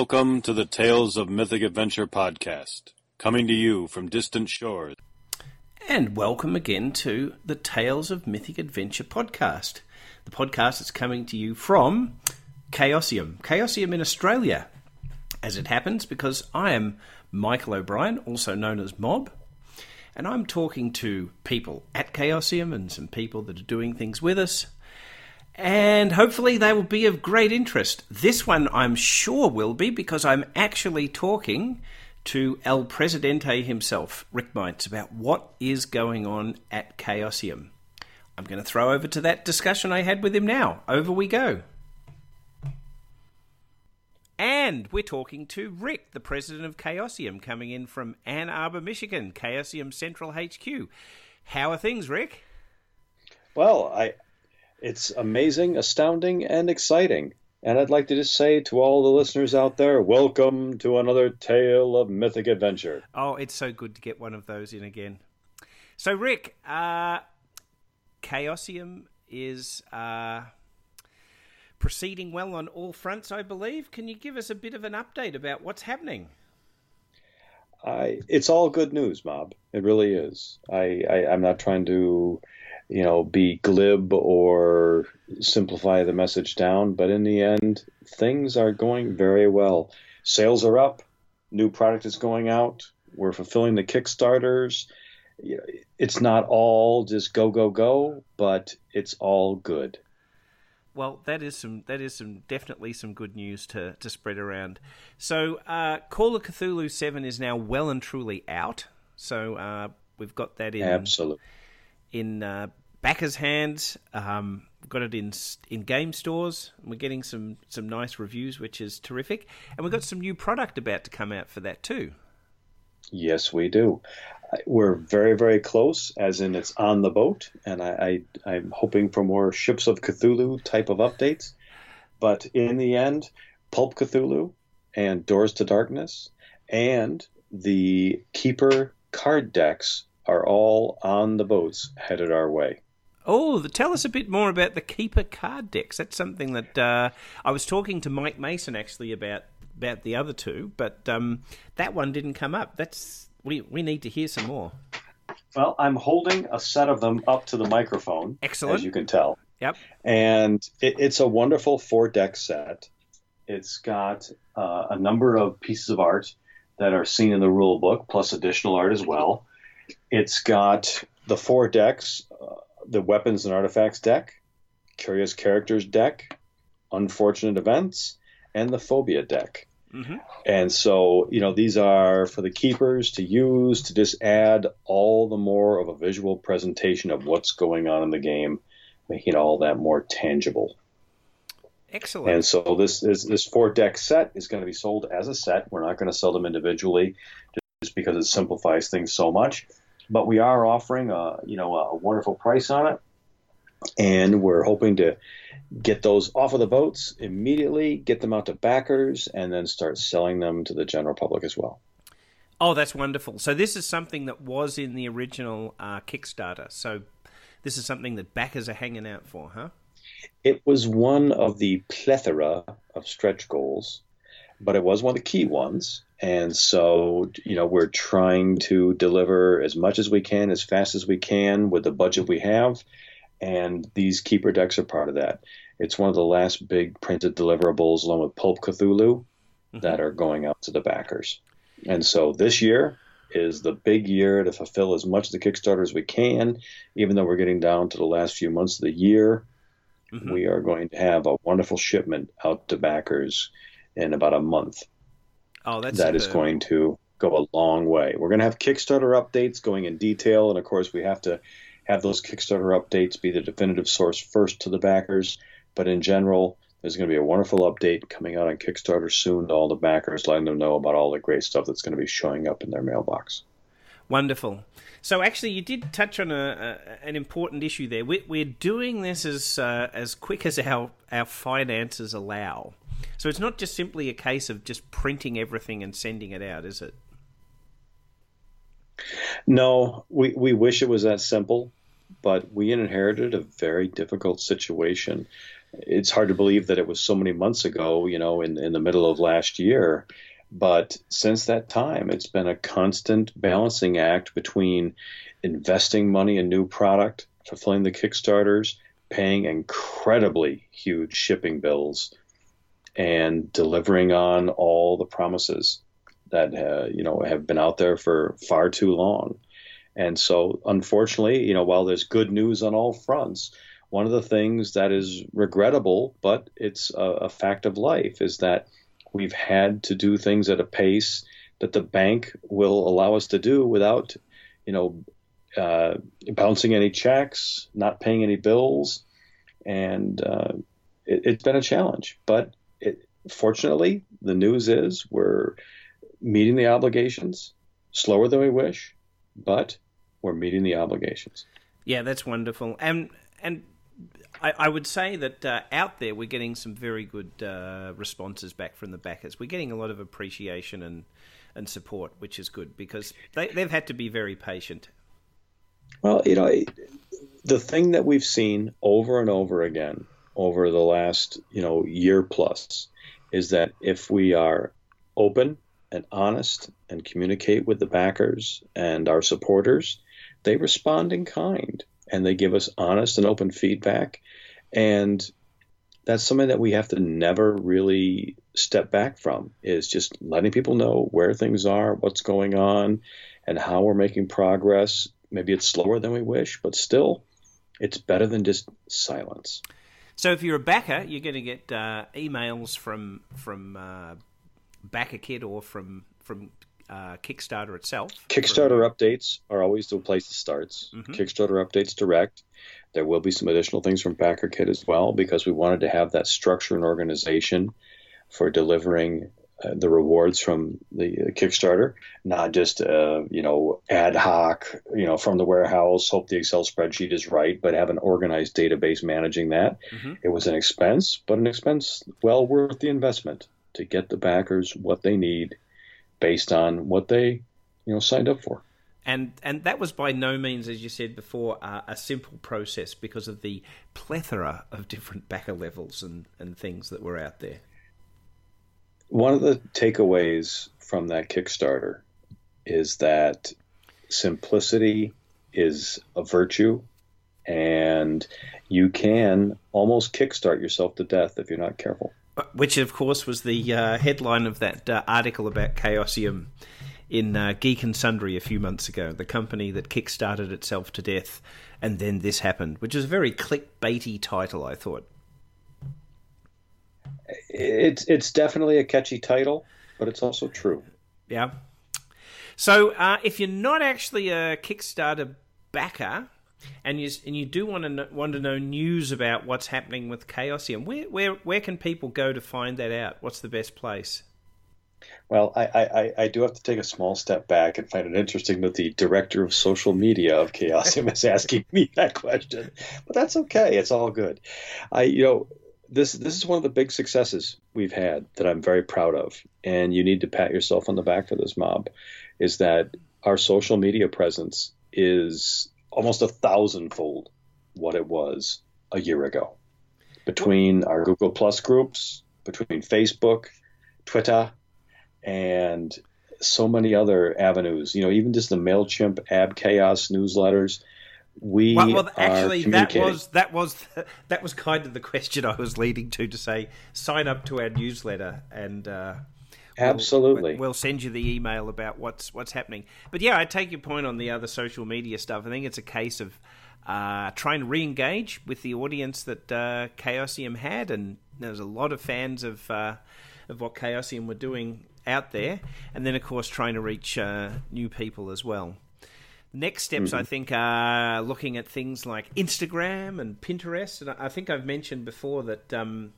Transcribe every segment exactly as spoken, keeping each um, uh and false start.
Welcome to the Tales of Mythic Adventure podcast, coming to you from distant shores. And welcome again to the Tales of Mythic Adventure podcast, the podcast that's coming to you from Chaosium, Chaosium in Australia, as it happens, because I am Michael O'Brien, also known as Mob, and I'm talking to people at Chaosium and some people that are doing things with us, and hopefully they will be of great interest. This one I'm sure will be, because I'm actually talking to El Presidente himself, Rick Mites, about what is going on at Chaosium. I'm going to throw over to that discussion I had with him now. Over we go. And we're talking to Rick, the president of Chaosium, coming in from Ann Arbor, Michigan, Chaosium Central H Q. How are things, Rick? Well, I... It's amazing, astounding, and exciting. And I'd like to just say to all the listeners out there, welcome to another tale of mythic adventure. Oh, it's so good to get one of those in again. So, Rick, uh, Chaosium is uh, proceeding well on all fronts, I believe. Can you give us a bit of an update about what's happening? I, it's all good news, Mob. It really is. I, I, I'm not trying to... you know, be glib or simplify the message down. But in the end, things are going very well. Sales are up. New product is going out. We're fulfilling the Kickstarters. It's not all just go, go, go, but it's all good. Well, that is some that is some definitely some good news to, to spread around. So uh, Call of Cthulhu seven is now well and truly out. So uh, we've got that in... Absolutely. in uh, backers' hands. Um, we've got it in in game stores. We're getting some, some nice reviews, which is terrific. And we've got some new product about to come out for that too. Yes, we do. We're very, very close, as in it's on the boat. And I, I, I'm hoping for more Ships of Cthulhu type of updates. But in the end, Pulp Cthulhu and Doors to Darkness and the Keeper card decks are all on the boats headed our way. Oh, the, tell us a bit more about the Keeper card decks. That's something that uh, I was talking to Mike Mason actually about about the other two, but um, that one didn't come up. That's we we need to hear some more. Well, I'm holding a set of them up to the microphone. Excellent, as you can tell. Yep. And it, it's a wonderful four deck set. It's got uh, a number of pieces of art that are seen in the rule book, plus additional art as well. It's got the four decks, uh, the Weapons and Artifacts deck, Curious Characters deck, Unfortunate Events, and the Phobia deck. Mm-hmm. And so, you know, these are for the keepers to use to just add all the more of a visual presentation of what's going on in the game, making all that more tangible. Excellent. And so this is this four deck set is going to be sold as a set. We're not going to sell them individually just because it simplifies things so much. But we are offering a, you know, a wonderful price on it. And we're hoping to get those off of the boats immediately, get them out to backers, and then start selling them to the general public as well. Oh, that's wonderful. So this is something that was in the original uh, Kickstarter. So this is something that backers are hanging out for, huh? It was one of the plethora of stretch goals, but it was one of the key ones. And so, you know, we're trying to deliver as much as we can, as fast as we can with the budget we have. And these Keeper decks are part of that. It's one of the last big printed deliverables, along with Pulp Cthulhu, mm-hmm. that are going out to the backers. And so this year is the big year to fulfill as much of the Kickstarter as we can. Even though we're getting down to the last few months of the year, mm-hmm. we are going to have a wonderful shipment out to backers in about a month. Oh, that's that is going to go a long way. We're going to have Kickstarter updates going in detail, and of course we have to have those Kickstarter updates be the definitive source first to the backers. But in general, there's going to be a wonderful update coming out on Kickstarter soon to all the backers, letting them know about all the great stuff that's going to be showing up in their mailbox. Wonderful. So actually, you did touch on a, a, an important issue there. We're, we're doing this as uh, as quick as our, our finances allow. So it's not just simply a case of just printing everything and sending it out, is it? No, we, we wish it was that simple, but we inherited a very difficult situation. it's hard to believe that it was so many months ago, you know, in, in the middle of last year. But since that time, it's been a constant balancing act between investing money in new product, fulfilling the Kickstarters, paying incredibly huge shipping bills, and delivering on all the promises that uh, you know have been out there for far too long. And so, unfortunately, you know, while there's good news on all fronts, one of the things that is regrettable, but it's a, a fact of life, is that we've had to do things at a pace that the bank will allow us to do without, you know, uh, bouncing any checks, not paying any bills, and uh, it, it's been a challenge. But it, fortunately, the news is we're meeting the obligations slower than we wish, but we're meeting the obligations. Yeah, that's wonderful. And and I, I would say that uh, out there we're getting some very good uh, responses back from the backers. We're getting a lot of appreciation and, and support, which is good because they, they've had to be very patient. Well, you know, the thing that we've seen over and over again over the last, you know, year plus is that if we are open and honest and communicate with the backers and our supporters, they respond in kind and they give us honest and open feedback. And that's something that we have to never really step back from, is just letting people know where things are, what's going on, and how we're making progress. Maybe it's slower than we wish, but still, it's better than just silence. So if you're a backer, you're going to get uh, emails from from uh, BackerKit or from from uh, Kickstarter itself. Kickstarter from... updates are always the place it starts. Mm-hmm. Kickstarter updates direct. There will be some additional things from BackerKit as well, because we wanted to have that structure and organization for delivering uh, the rewards from the uh, Kickstarter, not just uh, you know ad hoc, you know from the warehouse, hope the Excel spreadsheet is right, but have an organized database managing that. Mm-hmm. It was an expense, but an expense well worth the investment to get the backers what they need based on what they you know signed up for. And and that was by no means, as you said before, uh, a simple process because of the plethora of different backer levels and, and things that were out there. One of the takeaways from that Kickstarter is that simplicity is a virtue, and you can almost kickstart yourself to death if you're not careful. Which, of course, was the uh, headline of that uh, article about Chaosium in uh, Geek and Sundry a few months ago, the company that kickstarted itself to death, and then this happened, which is a very clickbaity title, I thought. It's it's definitely a catchy title, but it's also true. Yeah. So uh, if you're not actually a Kickstarter backer, and you and you do want to know, want to know news about what's happening with Chaosium, where where where can people go to find that out? What's the best place? Well, I, I, I do have to take a small step back and find it interesting that the director of social media of Chaosium is asking me that question, but that's okay. It's all good. I, you know, this this is one of the big successes we've had that I'm very proud of, and you need to pat yourself on the back for this, Mob, is that our social media presence is almost a thousandfold what it was a year ago. Between our Google Plus groups, between Facebook, Twitter, and so many other avenues, you know, even just the MailChimp Ab Chaos newsletters, we well, well actually, are communicating. that was that was that was kind of the question I was leading to to say sign up to our newsletter and uh, absolutely we'll, we'll send you the email about what's what's happening. But yeah, I take your point on the other social media stuff. I think it's a case of uh, trying to re-engage with the audience that uh, Chaosium had, and there's a lot of fans of uh, of what Chaosium were doing out there, and then of course trying to reach uh, new people as well. Next steps, mm-hmm. I think, are looking at things like Instagram and Pinterest, and I think I've mentioned before that um,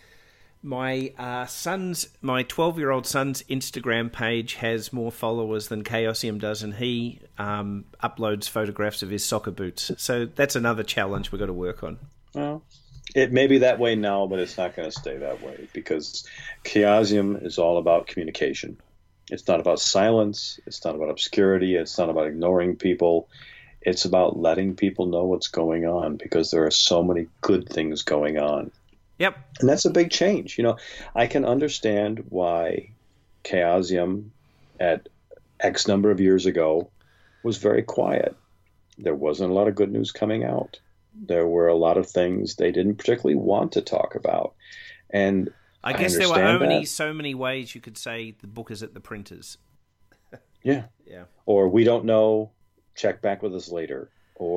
my uh, son's, my twelve-year-old son's Instagram page has more followers than Chaosium does, and he um, uploads photographs of his soccer boots. So that's another challenge we've got to work on. Well, it may be that way now, but it's not going to stay that way, because Chaosium is all about communication. It's not about silence. It's not about obscurity. It's not about ignoring people. It's about letting people know what's going on, because there are so many good things going on Yep. And that's a big change. You know, I can understand why Chaosium at X number of years ago was very quiet. There wasn't a lot of good news coming out. There were a lot of things they didn't particularly want to talk about. And I guess I there were only that. so many ways you could say the book is at the printers. Yeah. Yeah. Or we don't know, check back with us later.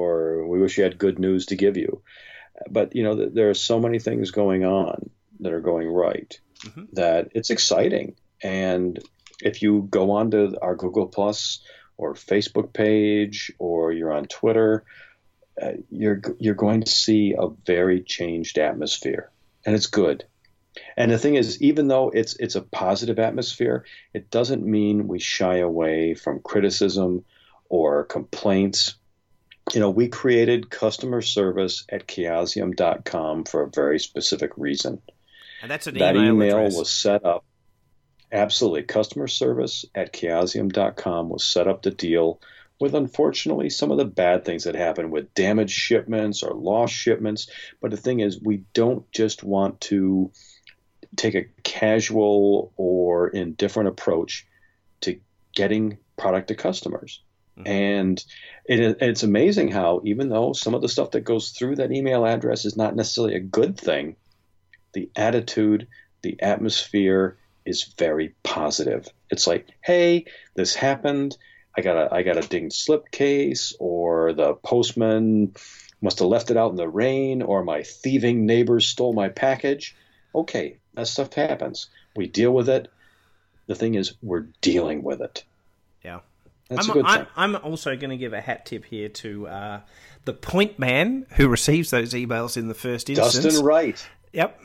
Or we wish you had good news to give you. But, you know, there are so many things going on that are going right mm-hmm. that it's exciting. And if you go onto our Google Plus or Facebook page, or you're on Twitter, uh, you're you're going to see a very changed atmosphere, and it's good. And the thing is, even though it's it's a positive atmosphere, it doesn't mean we shy away from criticism or complaints. You know, we created customer service at chaosium dot com for a very specific reason. And that's an that email, email address. was set up. Absolutely. Customer service at chaosium dot com was set up to deal with, unfortunately, some of the bad things that happen with damaged shipments or lost shipments. But the thing is, we don't just want to take a casual or indifferent approach to getting product to customers. Mm-hmm. And it, it's amazing how, even though some of the stuff that goes through that email address is not necessarily a good thing, the attitude, the atmosphere is very positive. It's like, hey, this happened. I got a I got a dinged slipcase, or the postman must have left it out in the rain, or my thieving neighbors stole my package. Okay, that stuff happens. We deal with it. The thing is, we're dealing with it. Yeah. That's I'm, a good I'm, thing. I'm also going to give a hat tip here to uh, the point man who receives those emails in the first instance. Dustin Wright. Yep.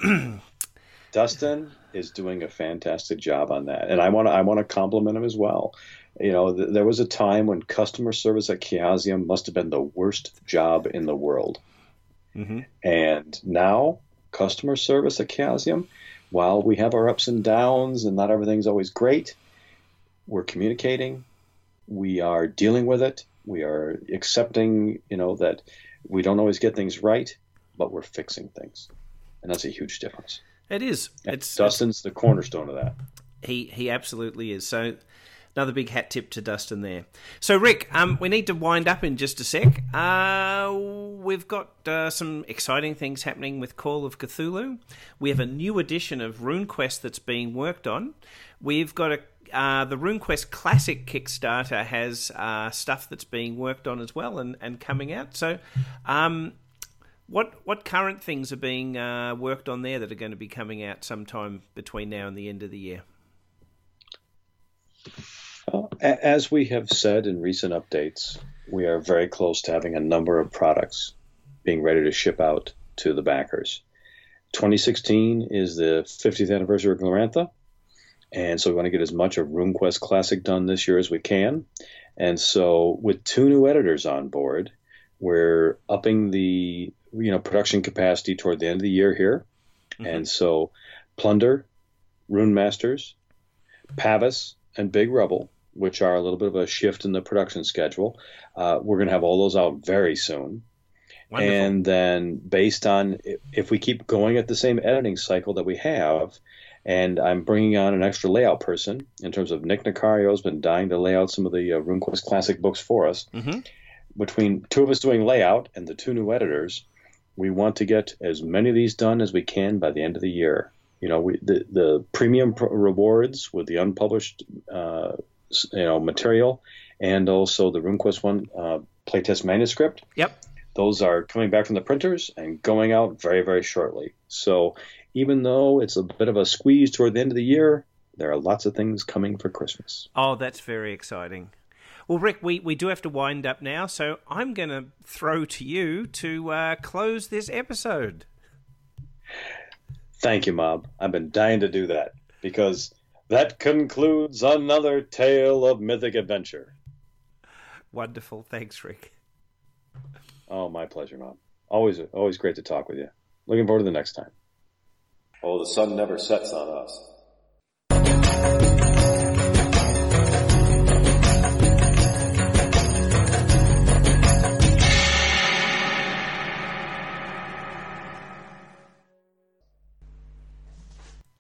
Dustin is doing a fantastic job on that, and I want to I want to compliment him as well. You know, th- there was a time when customer service at Chaosium must have been the worst job in the world, mm-hmm. and now customer service at Chaosium, while we have our ups and downs and not everything's always great, we're communicating, we are dealing with it, we are accepting, you know, that we don't always get things right, but we're fixing things, and that's a huge difference. It is. It's Dustin's it's, the cornerstone of that. He he absolutely is. So another big hat tip to Dustin there. So Rick, um, we need to wind up in just a sec. Uh, we've got uh, some exciting things happening with Call of Cthulhu. We have a new edition of RuneQuest that's being worked on. We've got a uh, the RuneQuest Classic Kickstarter has uh, stuff that's being worked on as well and, and coming out. So. Um, What what current things are being uh, worked on there that are going to be coming out sometime between now and the end of the year? Well, as we have said in recent updates, we are very close to having a number of products being ready to ship out to the backers. twenty sixteen is the fiftieth anniversary of Glorantha, and so we want to get as much of RuneQuest Classic done this year as we can. And so with two new editors on board, we're upping the you know, production capacity toward the end of the year here. Mm-hmm. And so Plunder, Rune Masters, Pavis, and Big Rebel, which are a little bit of a shift in the production schedule, uh, we're going to have all those out very soon. Wonderful. And then based on, if we keep going at the same editing cycle that we have, and I'm bringing on an extra layout person in terms of Nick Nicario has been dying to lay out some of the uh, RuneQuest Classic books for us. Mm-hmm. Between two of us doing layout and the two new editors, we want to get as many of these done as we can by the end of the year. You know, we, the the premium pro- rewards with the unpublished, uh, you know, material, and also the RuneQuest one uh, playtest manuscript. Yep, those are coming back from the printers and going out very very shortly. So even though it's a bit of a squeeze toward the end of the year, there are lots of things coming for Christmas. Oh, that's very exciting. Well, Rick, we, we do have to wind up now, so I'm going to throw to you to uh, close this episode. Thank you, Mob. I've been dying to do that, because that concludes another tale of mythic adventure. Wonderful. Thanks, Rick. Oh, my pleasure, Mob. Always, always great to talk with you. Looking forward to the next time. Oh, the sun never sets on us.